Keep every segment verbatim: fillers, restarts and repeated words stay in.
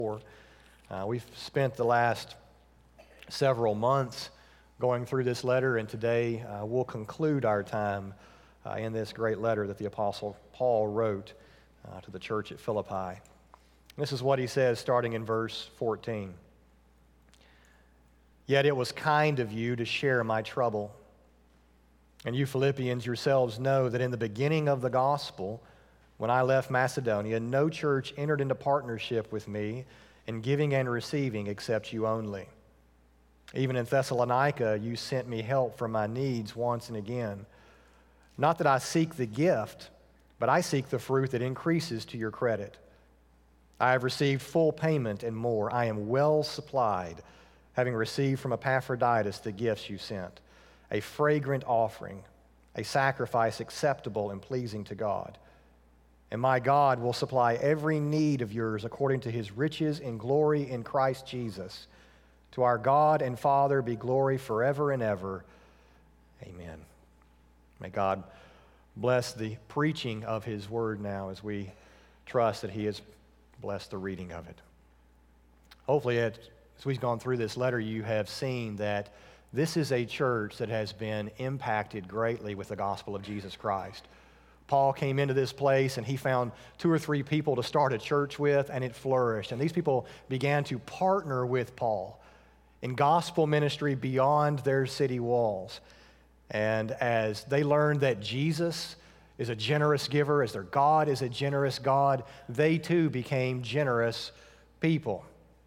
Uh, we've spent the last several months going through this letter, and today uh, we'll conclude our time uh, in this great letter that the Apostle Paul wrote uh, to the church at Philippi. This is what he says starting in verse fourteen. Yet it was kind of you to share my trouble. And you Philippians yourselves know that in the beginning of the gospel, when I left Macedonia, no church entered into partnership with me in giving and receiving except you only. Even in Thessalonica, you sent me help for my needs once and again. Not that I seek the gift, but I seek the fruit that increases to your credit. I have received full payment and more. I am well supplied, having received from Epaphroditus the gifts you sent, a fragrant offering, a sacrifice acceptable and pleasing to God. And my God will supply every need of yours according to his riches in glory in Christ Jesus. To our God and Father be glory forever and ever. Amen. May God bless the preaching of his word now as we trust that he has blessed the reading of it. Hopefully, as we've gone through this letter, you have seen that this is a church that has been impacted greatly with the gospel of Jesus Christ. Paul came into this place and he found two or three people to start a church with, and it flourished. And these people began to partner with Paul in gospel ministry beyond their city walls. And as they learned that Jesus is a generous giver, as their God is a generous God, they too became generous people.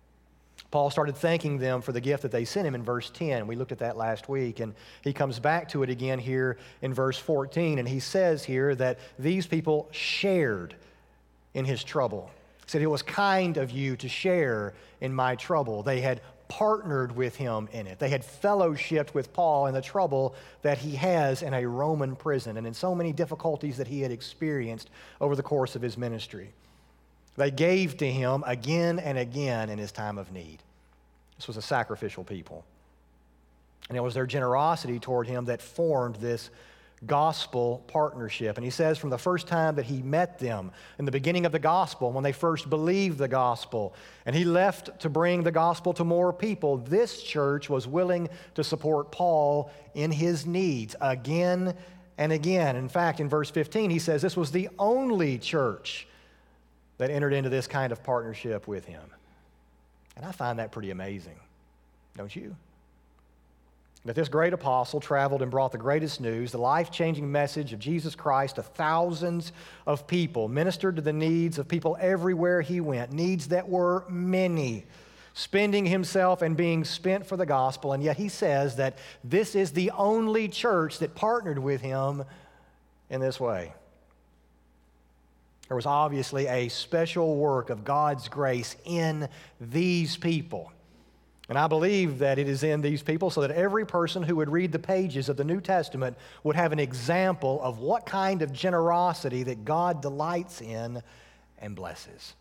Paul started thanking them for the gift that they sent him in verse ten. We looked at that last week, and he comes back to it again here in verse fourteen, and he says here that these people shared in his trouble. He said, it was kind of you to share in my trouble. They had partnered with him in it. They had fellowshiped with Paul in the trouble that he has in a Roman prison and in so many difficulties that he had experienced over the course of his ministry. They gave to him again and again in his time of need. This was a sacrificial people. And it was their generosity toward him that formed this gospel partnership. And he says from the first time that he met them in the beginning of the gospel, when they first believed the gospel, and he left to bring the gospel to more people, this church was willing to support Paul in his needs again and again. In fact, in verse fifteen, he says this was the only church that entered into this kind of partnership with him. And I find that pretty amazing, don't you? That this great apostle traveled and brought the greatest news, the life-changing message of Jesus Christ to thousands of people, ministered to the needs of people everywhere he went, needs that were many, spending himself and being spent for the gospel. And yet he says that this is the only church that partnered with him in this way. There was obviously a special work of God's grace in these people. And I believe that it is in these people so that every person who would read the pages of the New Testament would have an example of what kind of generosity that God delights in and blesses.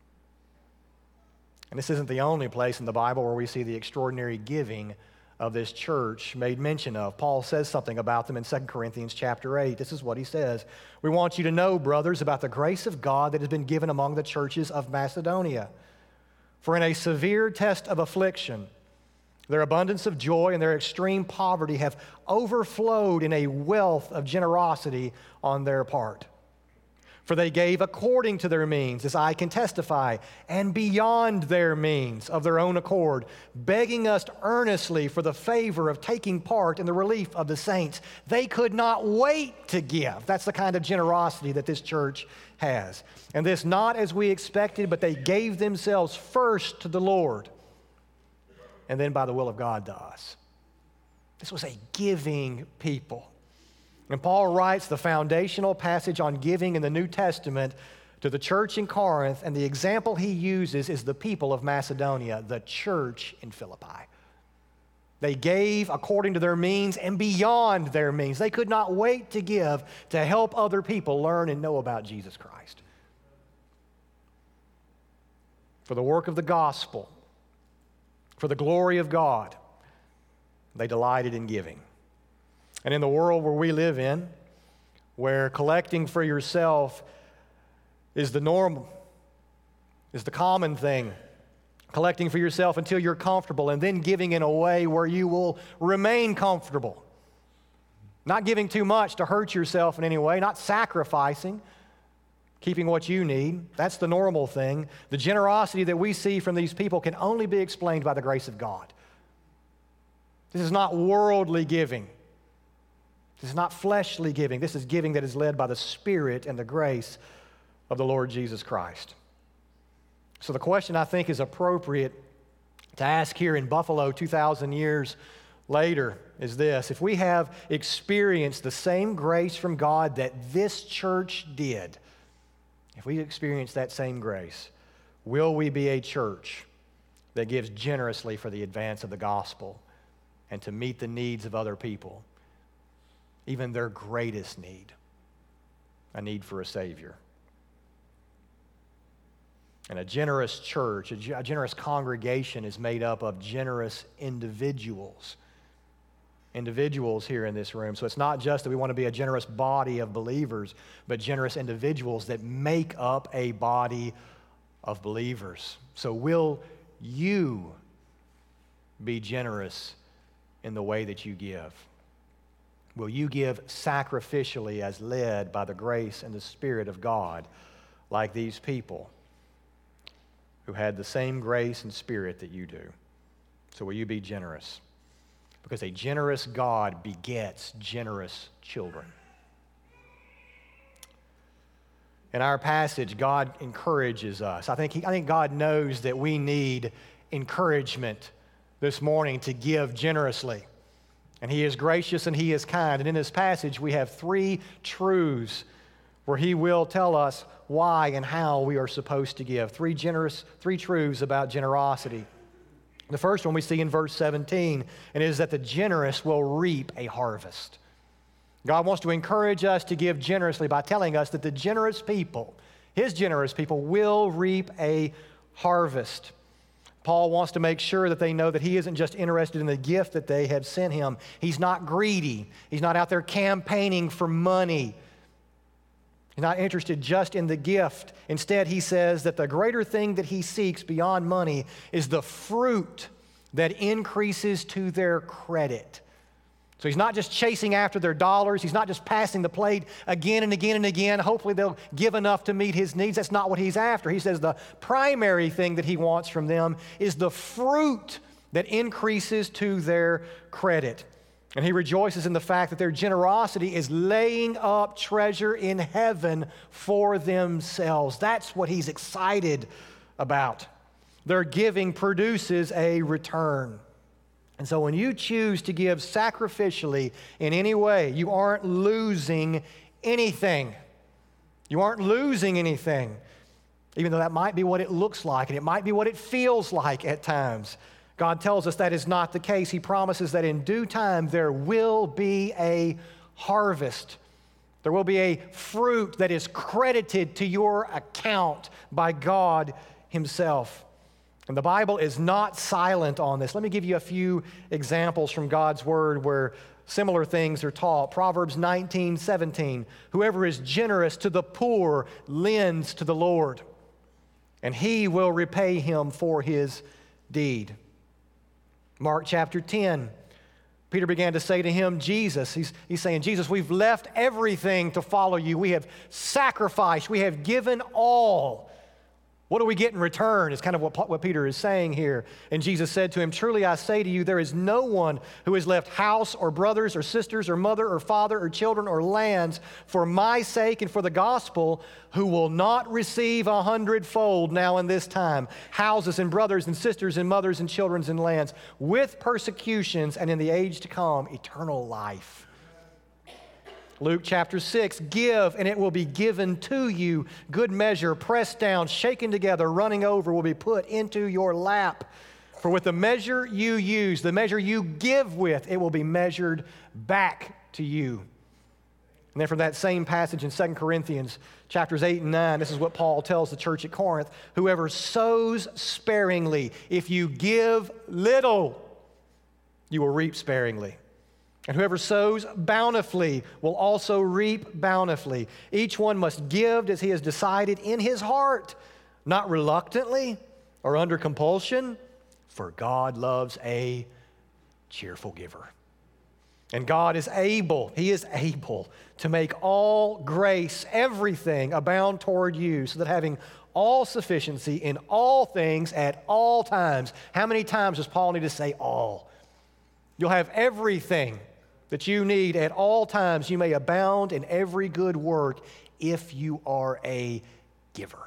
And this isn't the only place in the Bible where we see the extraordinary giving of this church made mention of. Paul says something about them in Second Corinthians chapter eight. This is what he says. We want you to know, brothers, about the grace of God that has been given among the churches of Macedonia. For in a severe test of affliction, their abundance of joy and their extreme poverty have overflowed in a wealth of generosity on their part. For they gave according to their means, as I can testify, and beyond their means of their own accord, begging us earnestly for the favor of taking part in the relief of the saints. They could not wait to give. That's the kind of generosity that this church has. And this not as we expected, but they gave themselves first to the Lord, and then by the will of God to us. This was a giving people. And Paul writes the foundational passage on giving in the New Testament to the church in Corinth, and the example he uses is the people of Macedonia, the church in Philippi. They gave according to their means and beyond their means. They could not wait to give to help other people learn and know about Jesus Christ. For the work of the gospel, for the glory of God, they delighted in giving. And in the world where we live in, where collecting for yourself is the normal, is the common thing, collecting for yourself until you're comfortable, and then giving in a way where you will remain comfortable. Not giving too much to hurt yourself in any way, not sacrificing, keeping what you need. That's the normal thing. The generosity that we see from these people can only be explained by the grace of God. This is not worldly giving. This is not fleshly giving. This is giving that is led by the Spirit and the grace of the Lord Jesus Christ. So the question I think is appropriate to ask here in Buffalo two thousand years later is this: if we have experienced the same grace from God that this church did, if we experience that same grace, will we be a church that gives generously for the advance of the gospel and to meet the needs of other people, even their greatest need, a need for a Savior? And a generous church, a generous congregation is made up of generous individuals. Individuals here in this room. So it's not just that we want to be a generous body of believers, but generous individuals that make up a body of believers. So will you be generous in the way that you give? Will you give sacrificially as led by the grace and the Spirit of God, like these people who had the same grace and Spirit that you do? So will you be generous? Because a generous God begets generous children. In our passage, God encourages us. I think, he, I think God knows that we need encouragement this morning to give generously. And He is gracious and He is kind. And in this passage, we have three truths where He will tell us why and how we are supposed to give. Three generous, three truths about generosity. The first one we see in verse seventeen, and it is that the generous will reap a harvest. God wants to encourage us to give generously by telling us that the generous people, His generous people, will reap a harvest. Paul wants to make sure that they know that he isn't just interested in the gift that they have sent him. He's not greedy. He's not out there campaigning for money. He's not interested just in the gift. Instead, he says that the greater thing that he seeks beyond money is the fruit that increases to their credit. So he's not just chasing after their dollars. He's not just passing the plate again and again and again. Hopefully they'll give enough to meet his needs. That's not what he's after. He says the primary thing that he wants from them is the fruit that increases to their credit. And he rejoices in the fact that their generosity is laying up treasure in heaven for themselves. That's what he's excited about. Their giving produces a return. And so when you choose to give sacrificially in any way, you aren't losing anything. You aren't losing anything, even though that might be what it looks like, and it might be what it feels like at times. God tells us that is not the case. He promises that in due time there will be a harvest. There will be a fruit that is credited to your account by God Himself. And the Bible is not silent on this. Let me give you a few examples from God's Word where similar things are taught. Proverbs nineteen seventeen, whoever is generous to the poor lends to the Lord, and He will repay him for his deed. Mark chapter ten, Peter began to say to him, Jesus, he's, he's saying, Jesus, we've left everything to follow you. We have sacrificed. We have given all. What do we get in return is kind of what, what Peter is saying here. And Jesus said to him, truly I say to you, there is no one who has left house or brothers or sisters or mother or father or children or lands for my sake and for the gospel who will not receive a hundredfold now in this time, houses and brothers and sisters and mothers and children and lands, with persecutions and in the age to come, eternal life. Luke chapter six, give and it will be given to you. Good measure, pressed down, shaken together, running over will be put into your lap. For with the measure you use, the measure you give with, it will be measured back to you. And then from that same passage in Second Corinthians chapters eight and nine, this is what Paul tells the church at Corinth. Whoever sows sparingly, if you give little, you will reap sparingly. And whoever sows bountifully will also reap bountifully. Each one must give as he has decided in his heart, not reluctantly or under compulsion, for God loves a cheerful giver. And God is able, He is able to make all grace, everything abound toward you, so that having all sufficiency in all things at all times. How many times does Paul need to say all? You'll have everything that you need at all times. You may abound in every good work if you are a giver.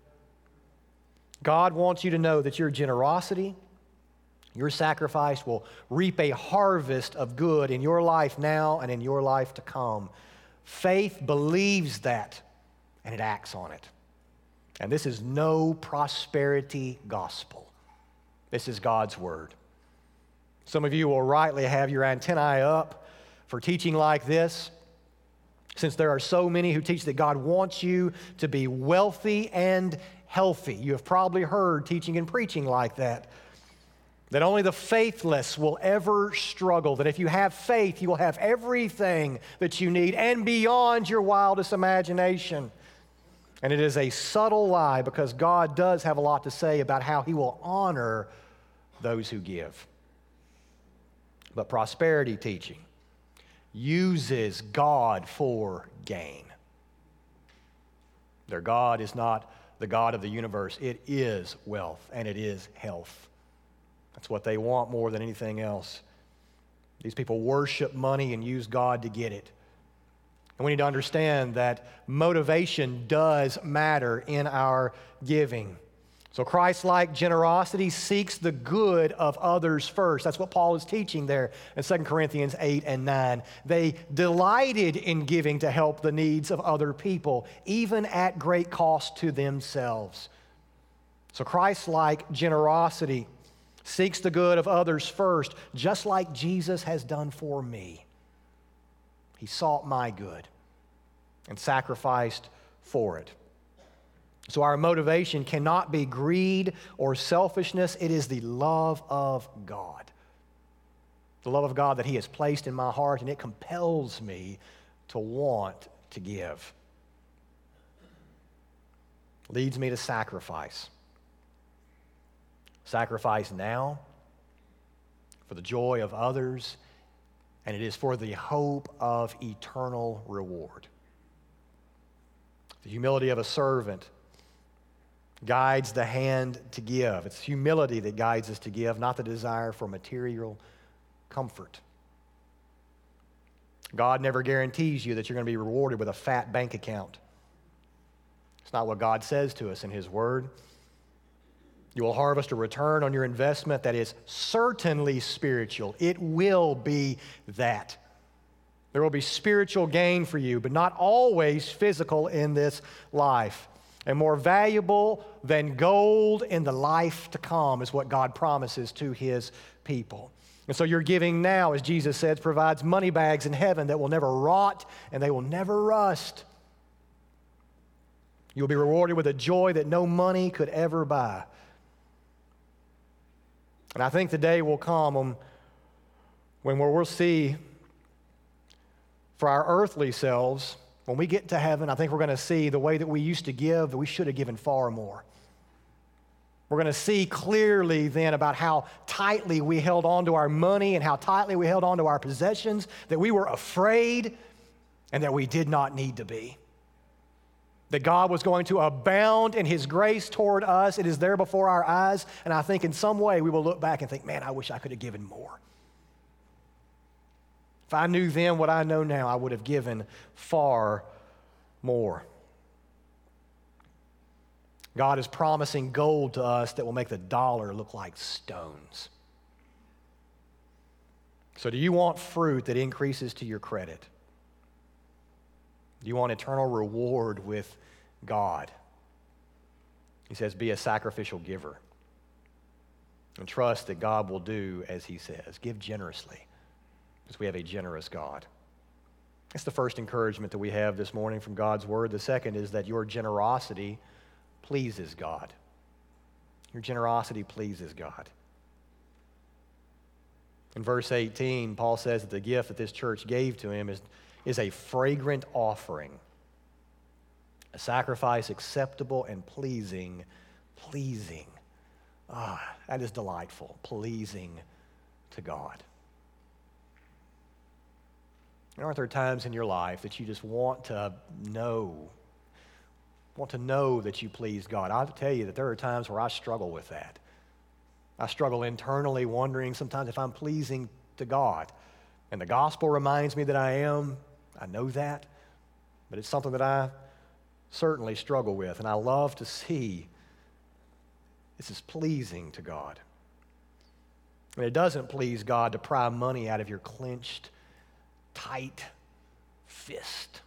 God wants you to know that your generosity, your sacrifice will reap a harvest of good in your life now and in your life to come. Faith believes that, and it acts on it. And this is no prosperity gospel. This is God's word. Some of you will rightly have your antennae up for teaching like this, since there are so many who teach that God wants you to be wealthy and healthy. You have probably heard teaching and preaching like that. That only the faithless will ever struggle. That if you have faith, you will have everything that you need and beyond your wildest imagination. And it is a subtle lie, because God does have a lot to say about how He will honor those who give. But prosperity teaching uses God for gain. Their God is not the God of the universe. It is wealth and it is health. That's what they want more than anything else. These people worship money and use God to get it. And we need to understand that motivation does matter in our giving. So Christ-like generosity seeks the good of others first. That's what Paul is teaching there in Second Corinthians eight and nine. They delighted in giving to help the needs of other people, even at great cost to themselves. So Christ-like generosity seeks the good of others first, just like Jesus has done for me. He sought my good and sacrificed for it. So our motivation cannot be greed or selfishness. It is the love of God. The love of God that He has placed in my heart, and it compels me to want to give. Leads me to sacrifice. Sacrifice now for the joy of others, and it is for the hope of eternal reward. The humility of a servant guides the hand to give. It's humility that guides us to give, not the desire for material comfort. God never guarantees you that you're going to be rewarded with a fat bank account. It's not what God says to us in His Word. You will harvest a return on your investment that is certainly spiritual. It will be that. There will be spiritual gain for you, but not always physical in this life. And more valuable than gold in the life to come is what God promises to His people. And so your giving now, as Jesus says, provides money bags in heaven that will never rot and they will never rust. You'll be rewarded with a joy that no money could ever buy. And I think the day will come when, when we'll see for our earthly selves, when we get to heaven, I think we're going to see the way that we used to give, that we should have given far more. We're going to see clearly then about how tightly we held on to our money and how tightly we held on to our possessions, that we were afraid and that we did not need to be. That God was going to abound in His grace toward us. It is there before our eyes, and I think in some way we will look back and think, man, I wish I could have given more. If I knew then what I know now, I would have given far more. God is promising gold to us that will make the dollar look like stones. So do you want fruit that increases to your credit? Do you want eternal reward with God? He says, be a sacrificial giver. And trust that God will do as He says. Give generously, because we have a generous God. That's the first encouragement that we have this morning from God's Word. The second is that your generosity pleases God. Your generosity pleases God. In verse eighteen, Paul says that the gift that this church gave to him is, is a fragrant offering, a sacrifice acceptable and pleasing, pleasing Ah, that is delightful, pleasing to God. And aren't there times in your life that you just want to know, want to know that you please God? I'll tell you that there are times where I struggle with that. I struggle internally wondering sometimes if I'm pleasing to God. And the gospel reminds me that I am. I know that. But it's something that I certainly struggle with. And I love to see this is pleasing to God. And it doesn't please God to pry money out of your clenched, tight fist.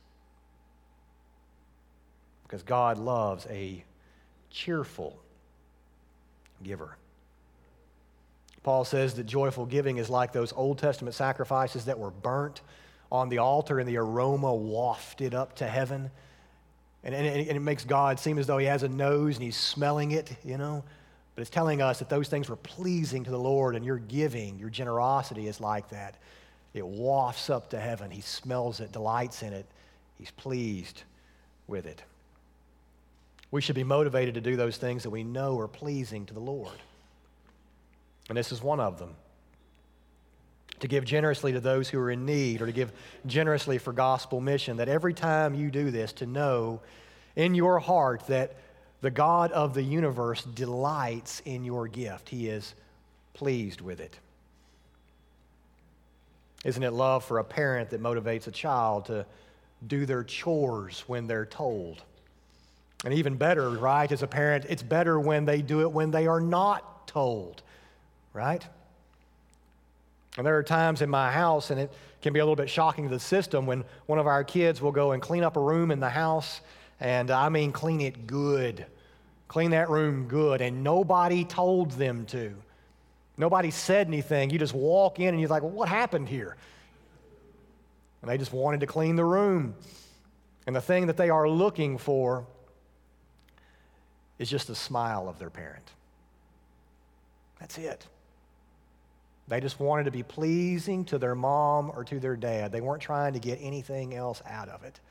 Because God loves a cheerful giver. Paul says that joyful giving is like those Old Testament sacrifices that were burnt on the altar and the aroma wafted up to heaven. And, and, and it makes God seem as though he has a nose and he's smelling it, you know. But it's telling us that those things were pleasing to the Lord, and your giving, your generosity is like that. It wafts up to heaven. He smells it, delights in it. He's pleased with it. We should be motivated to do those things that we know are pleasing to the Lord. And this is one of them. To give generously to those who are in need, or to give generously for gospel mission, that every time you do this, to know in your heart that the God of the universe delights in your gift. He is pleased with it. Isn't it love for a parent that motivates a child to do their chores when they're told? And even better, right, as a parent, it's better when they do it when they are not told, right? And there are times in my house, and it can be a little bit shocking to the system, when one of our kids will go and clean up a room in the house, and I mean clean it good. Clean that room good, and nobody told them to. Nobody said anything. You just walk in and you're like, well, what happened here? And they just wanted to clean the room. And the thing that they are looking for is just the smile of their parent. That's it. They just wanted to be pleasing to their mom or to their dad. They weren't trying to get anything else out of it.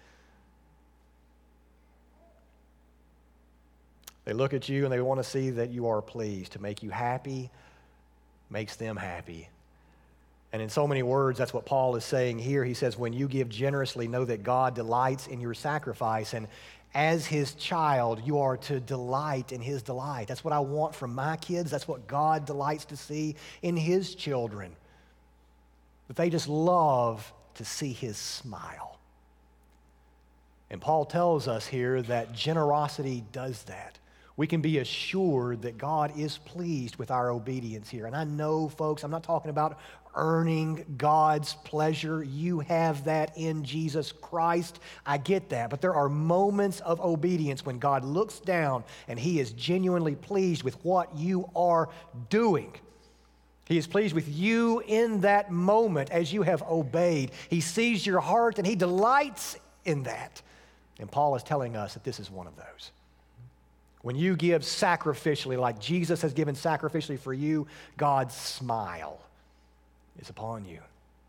They look at you and they want to see that you are pleased. To make you happy makes them happy. And in so many words, that's what Paul is saying here. He says, when you give generously, know that God delights in your sacrifice. And as his child, you are to delight in his delight. That's what I want from my kids. That's what God delights to see in his children. That they just love to see his smile. And Paul tells us here that generosity does that. We can be assured that God is pleased with our obedience here. And I know, folks, I'm not talking about earning God's pleasure. You have that in Jesus Christ. I get that. But there are moments of obedience when God looks down and he is genuinely pleased with what you are doing. He is pleased with you in that moment as you have obeyed. He sees your heart and he delights in that. And Paul is telling us that this is one of those. When you give sacrificially, like Jesus has given sacrificially for you, God's smile is upon you.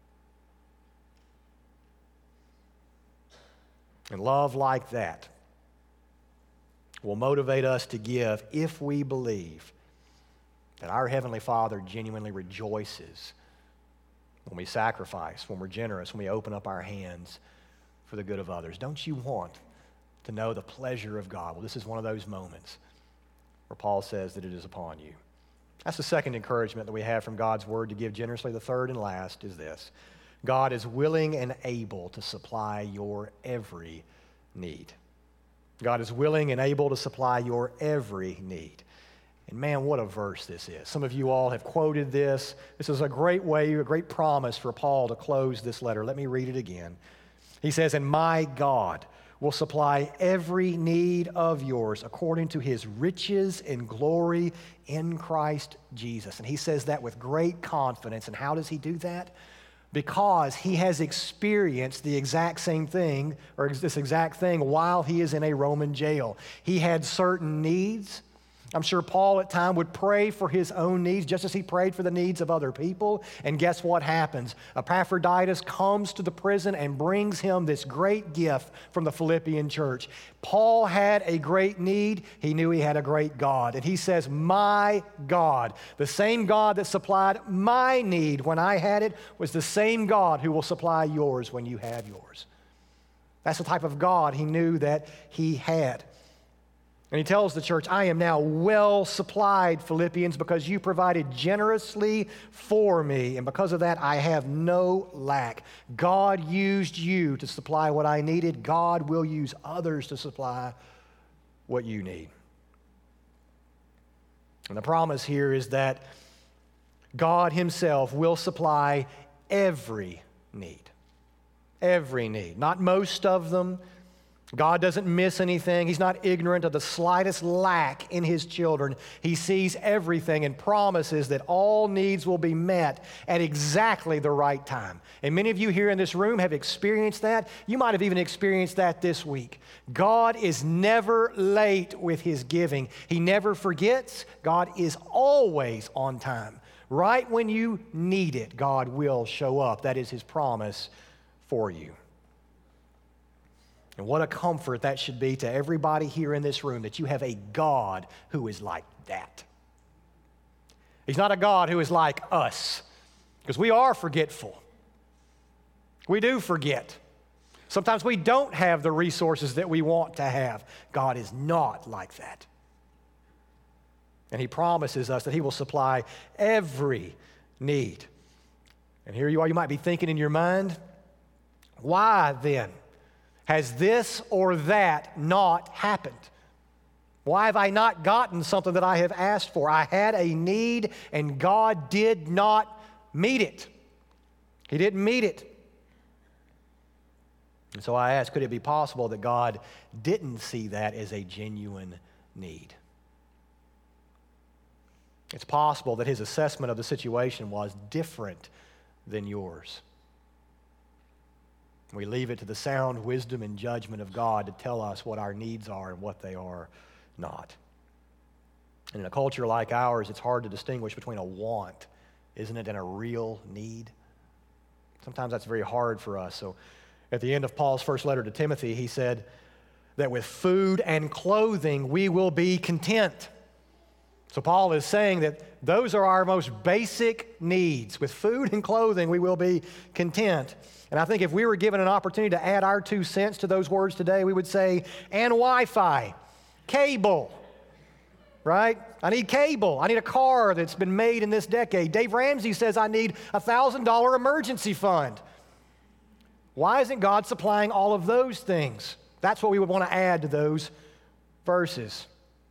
And love like that will motivate us to give if we believe that our Heavenly Father genuinely rejoices when we sacrifice, when we're generous, when we open up our hands for the good of others. Don't you want to know the pleasure of God? Well, this is one of those moments where Paul says that it is upon you. That's the second encouragement that we have from God's word to give generously. The third and last is this: God is willing and able to supply your every need. God is willing and able to supply your every need. And man, what a verse this is. Some of you all have quoted this. This is a great way, a great promise for Paul to close this letter. Let me read it again. He says, "And my God will supply every need of yours according to his riches and glory in Christ Jesus." And he says that with great confidence. And how does he do that? Because he has experienced the exact same thing, or this exact thing, while he is in a Roman jail. He had certain needs, I'm sure Paul at times would pray for his own needs just as he prayed for the needs of other people. And guess what happens? Epaphroditus comes to the prison and brings him this great gift from the Philippian church. Paul had a great need. He knew he had a great God. And he says, my God, the same God that supplied my need when I had it was the same God who will supply yours when you have yours. That's the type of God he knew that he had. And he tells the church, I am now well supplied, Philippians, because you provided generously for me. And because of that, I have no lack. God used you to supply what I needed. God will use others to supply what you need. And the promise here is that God himself will supply every need. Every need. Not most of them. God doesn't miss anything. He's not ignorant of the slightest lack in his children. He sees everything and promises that all needs will be met at exactly the right time. And many of you here in this room have experienced that. You might have even experienced that this week. God is never late with his giving. He never forgets. God is always on time. Right when you need it, God will show up. That is his promise for you. And what a comfort that should be to everybody here in this room that you have a God who is like that. He's not a God who is like us, because we are forgetful. We do forget. Sometimes we don't have the resources that we want to have. God is not like that. And he promises us that he will supply every need. And here you are, you might be thinking in your mind, why then has this or that not happened? Why have I not gotten something that I have asked for? I had a need and God did not meet it. He didn't meet it. And so I ask, could it be possible that God didn't see that as a genuine need? It's possible that his assessment of the situation was different than yours. We leave it to the sound wisdom and judgment of God to tell us what our needs are and what they are not. And in a culture like ours, it's hard to distinguish between a want, isn't it, and a real need. Sometimes that's very hard for us. So at the end of Paul's first letter to Timothy, he said that with food and clothing we will be content. So Paul is saying that those are our most basic needs. With food and clothing, we will be content. And I think if we were given an opportunity to add our two cents to those words today, we would say, and Wi-Fi, cable, right? I need cable. I need a car that's been made in this decade. Dave Ramsey says I need a one thousand dollars emergency fund. Why isn't God supplying all of those things? That's what we would want to add to those verses.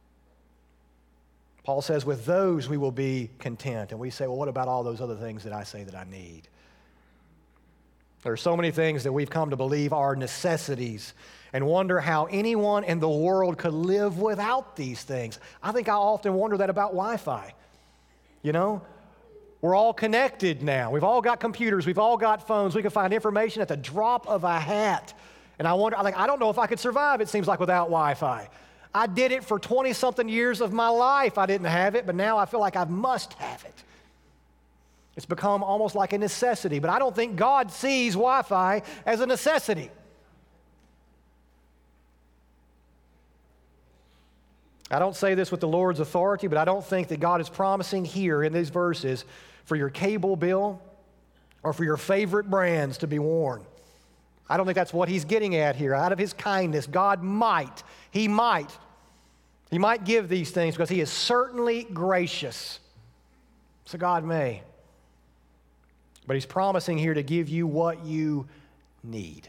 Paul says, with those we will be content. And we say, well, what about all those other things that I say that I need? There are so many things that we've come to believe are necessities and wonder how anyone in the world could live without these things. I think I often wonder that about Wi-Fi. You know, we're all connected now. We've all got computers. We've all got phones. We can find information at the drop of a hat. And I wonder, like, I don't know if I could survive, it seems like, without Wi-Fi. I did it for twenty-something years of my life. I didn't have it, but now I feel like I must have it. It's become almost like a necessity, but I don't think God sees Wi-Fi as a necessity. I don't say this with the Lord's authority, but I don't think that God is promising here in these verses for your cable bill or for your favorite brands to be worn. I don't think that's what he's getting at here. Out of his kindness, God might, he might, he might give these things because he is certainly gracious. So God may. But he's promising here to give you what you need.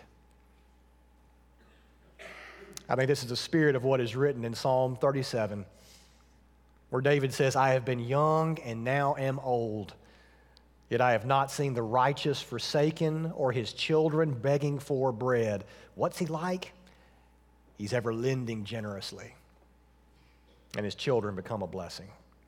I think this is the spirit of what is written in Psalm thirty-seven, where David says, I have been young and now am old, yet I have not seen the righteous forsaken or his children begging for bread. What's he like? He's ever lending generously, and his children become a blessing.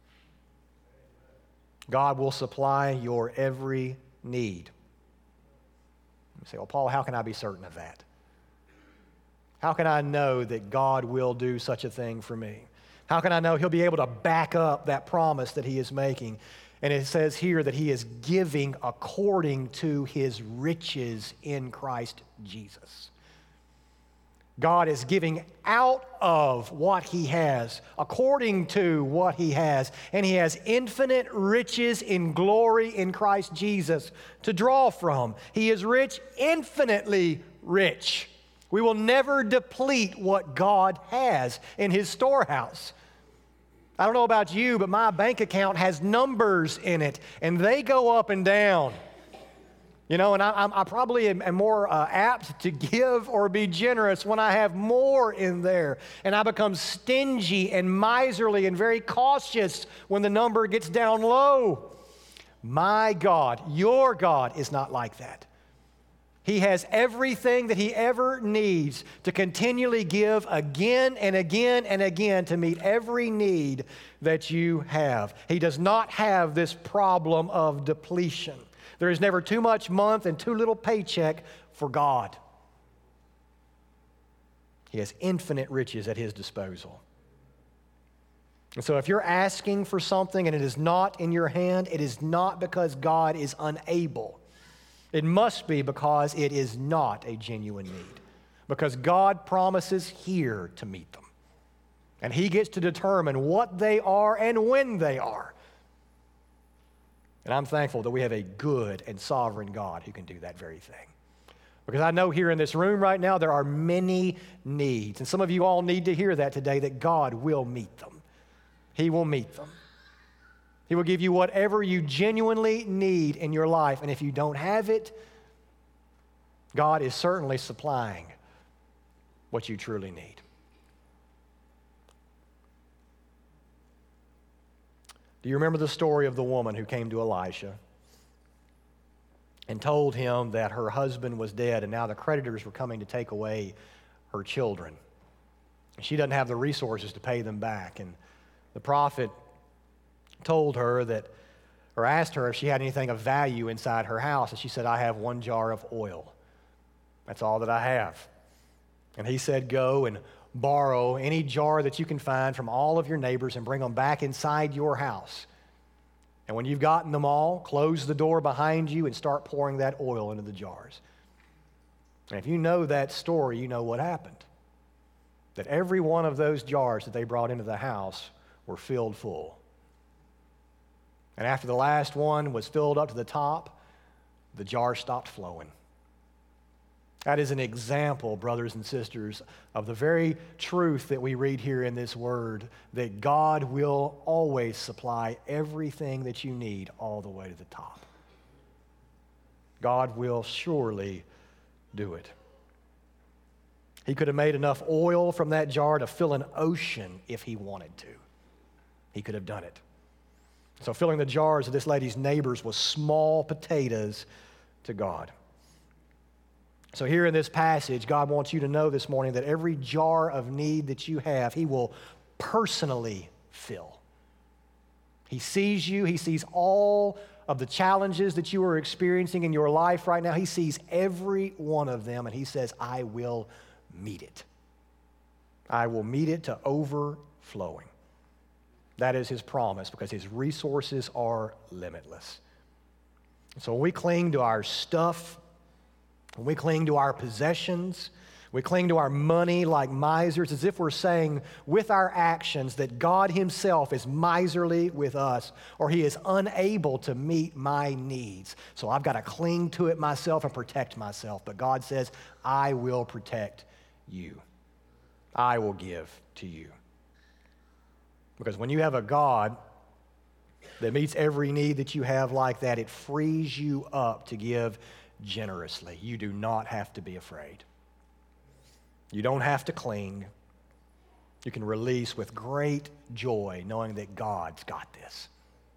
God will supply your every need. You say, well, Paul, how can I be certain of that? How can I know that God will do such a thing for me? How can I know? He'll be able to back up that promise that he is making. And it says here that he is giving according to his riches in Christ Jesus. God is giving out of what he has, according to what he has. And he has infinite riches in glory in Christ Jesus to draw from. He is rich, infinitely rich. We will never deplete what God has in his storehouse. I don't know about you, but my bank account has numbers in it, and they go up and down. You know, and I, I'm, I probably am, am more uh, apt to give or be generous when I have more in there. And I become stingy and miserly and very cautious when the number gets down low. My God, your God is not like that. He has everything that he ever needs to continually give again and again and again to meet every need that you have. He does not have this problem of depletion. There is never too much month and too little paycheck for God. He has infinite riches at his disposal. And so if you're asking for something and it is not in your hand, it is not because God is unable. It must be because it is not a genuine need. Because God promises here to meet them. And he gets to determine what they are and when they are. And I'm thankful that we have a good and sovereign God who can do that very thing. Because I know here in this room right now there are many needs. And some of you all need to hear that today, that God will meet them. He will meet them. He will give you whatever you genuinely need in your life. And if you don't have it, God is certainly supplying what you truly need. Do you remember the story of the woman who came to Elisha and told him that her husband was dead and now the creditors were coming to take away her children? She doesn't have the resources to pay them back. And the prophet told her that, or asked her if she had anything of value inside her house. And she said, I have one jar of oil. That's all that I have. And he said, go and borrow any jar that you can find from all of your neighbors and bring them back inside your house. And when you've gotten them all, close the door behind you and start pouring that oil into the jars. And if you know that story, you know what happened. That every one of those jars that they brought into the house were filled full. And after the last one was filled up to the top, the jar stopped flowing. That is an example, brothers and sisters, of the very truth that we read here in this word, that God will always supply everything that you need all the way to the top. God will surely do it. He could have made enough oil from that jar to fill an ocean if he wanted to. He could have done it. So filling the jars of this lady's neighbors was small potatoes to God. So here in this passage, God wants you to know this morning that every jar of need that you have, he will personally fill. He sees you. He sees all of the challenges that you are experiencing in your life right now. He sees every one of them, and he says, I will meet it. I will meet it to overflowing. That is his promise, because his resources are limitless. So when we cling to our stuff, when we cling to our possessions, we cling to our money like misers, as if we're saying with our actions that God himself is miserly with us, or he is unable to meet my needs. So I've got to cling to it myself and protect myself. But God says, I will protect you. I will give to you. Because when you have a God that meets every need that you have like that, it frees you up to give generously. You do not have to be afraid. You don't have to cling. You can release with great joy knowing that God's got this.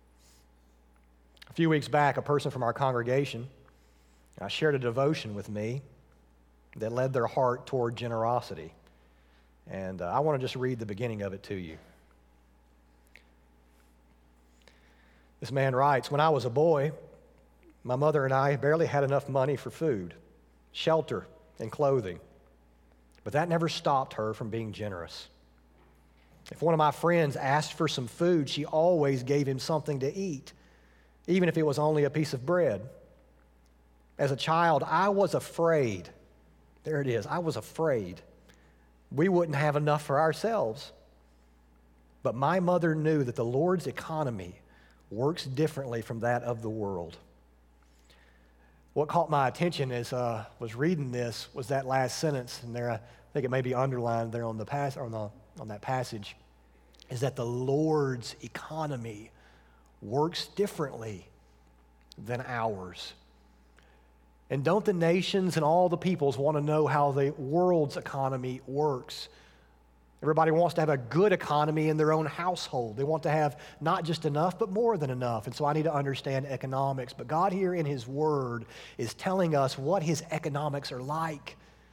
A few weeks back, a person from our congregation uh, shared a devotion with me that led their heart toward generosity. And uh, I want to just read the beginning of it to you. This man writes, when I was a boy, my mother and I barely had enough money for food, shelter, and clothing. But that never stopped her from being generous. If one of my friends asked for some food, she always gave him something to eat, even if it was only a piece of bread. As a child, I was afraid. There it is. I was afraid we wouldn't have enough for ourselves. But my mother knew that the Lord's economy works differently from that of the world. What caught my attention as I uh, was reading this was that last sentence, and there, I think it may be underlined there on the pass or on, the, on that passage, is that the Lord's economy works differently than ours. And don't the nations and all the peoples want to know how the world's economy works? Everybody wants to have a good economy in their own household. They want to have not just enough, but more than enough. And so I need to understand economics. But God here in His Word is telling us what His economics are like.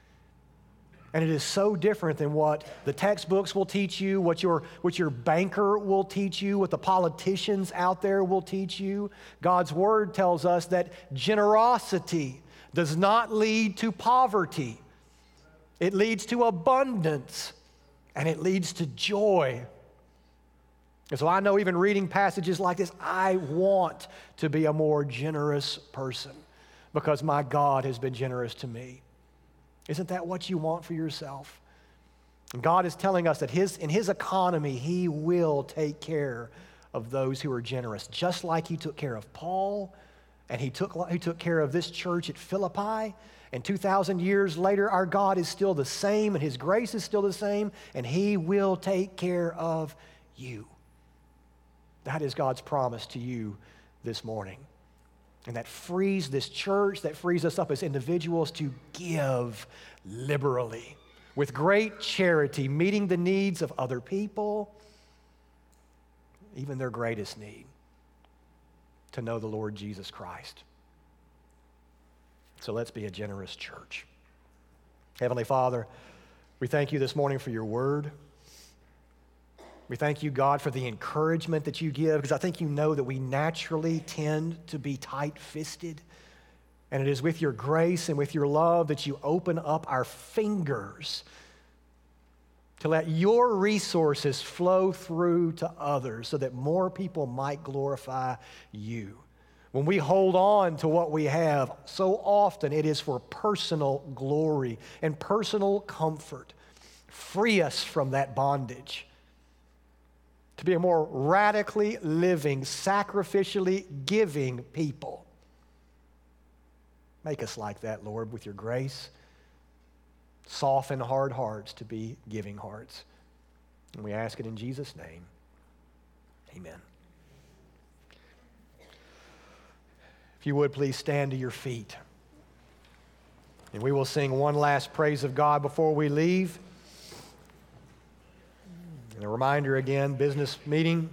And it is so different than what the textbooks will teach you, what your, what your banker will teach you, what the politicians out there will teach you. God's Word tells us that generosity does not lead to poverty. It leads to abundance. And it leads to joy. And so I know even reading passages like this, I want to be a more generous person because my God has been generous to me. Isn't that what you want for yourself? And God is telling us that his, in His economy, He will take care of those who are generous, just like He took care of Paul, and He took, he took care of this church at Philippi. And two thousand years later, our God is still the same, and His grace is still the same, and He will take care of you. That is God's promise to you this morning. And that frees this church, that frees us up as individuals to give liberally, with great charity, meeting the needs of other people, even their greatest need, to know the Lord Jesus Christ. So let's be a generous church. Heavenly Father, we thank You this morning for Your word. We thank You, God, for the encouragement that You give, because I think You know that we naturally tend to be tight-fisted. And it is with Your grace and with Your love that You open up our fingers to let Your resources flow through to others so that more people might glorify You. When we hold on to what we have, so often it is for personal glory and personal comfort. Free us from that bondage to be a more radically living, sacrificially giving people. Make us like that, Lord, with Your grace. Soften hard hearts to be giving hearts. And we ask it in Jesus' name. Amen. If you would, please stand to your feet. And we will sing one last praise of God before we leave. And a reminder again, business meeting